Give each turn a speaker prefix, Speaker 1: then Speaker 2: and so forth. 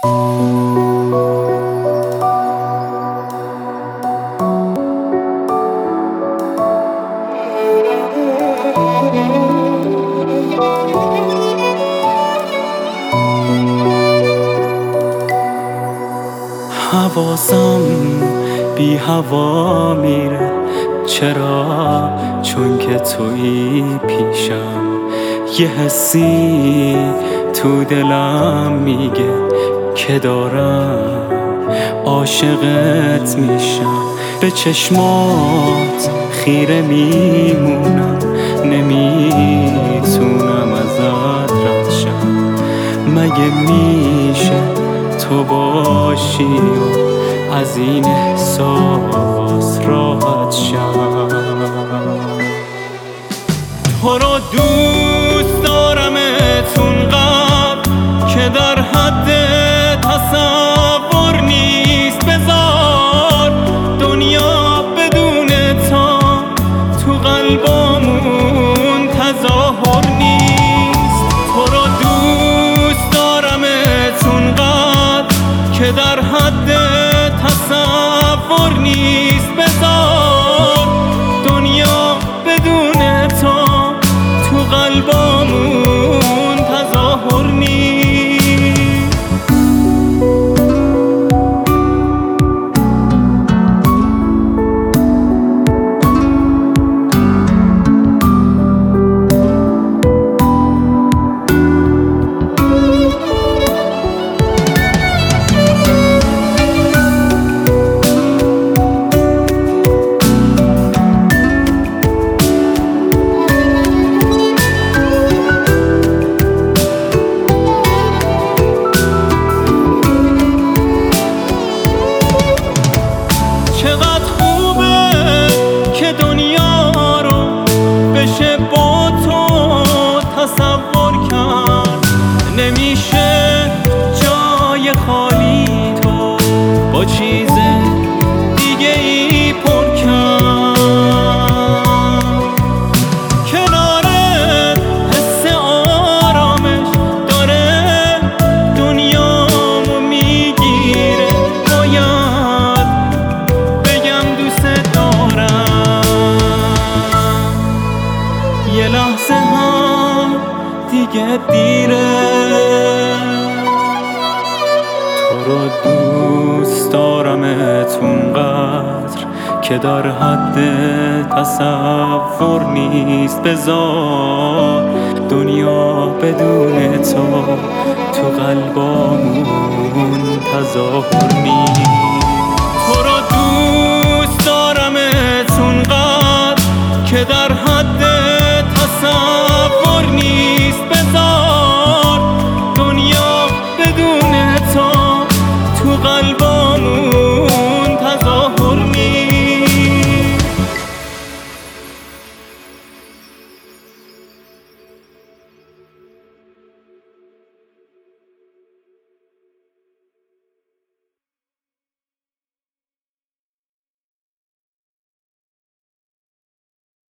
Speaker 1: حواسم بی هوا میره، چرا؟ چون که تویی پیشم. یه حسی تو دلم میگه که دارم عاشقت میشم. به چشمات خیره میمونم، نمیتونم ازت رد شم. مگه میشه تو باشی و از این احساس راحت شم؟ تو رو دوست دارمت اونقدر که در حد تصور نیست. بذار دنیا بدون تو قلبمون تظاهر نیست. تو رو دوست دارمت اونقدر که در حد تصور نیست. بذار دنیا بدون تو قلبمون تظاهر نیست. چقدر خوبه که دنیا رو بشه با تو تصور کرد. نمیشه جای خالی تو با چیز دیگه ای پر کرد. کنارت حس آرامش داره دنیامو میگیره. باید یه لحظه هم دیگه دیره. تو رو دوست دارمت اونقدر که در حد تصور نیست. بذار دنیا بدون تو قلبمون تظاهر نیست. تو رو دوست دارمت اونقدر که در حد تصور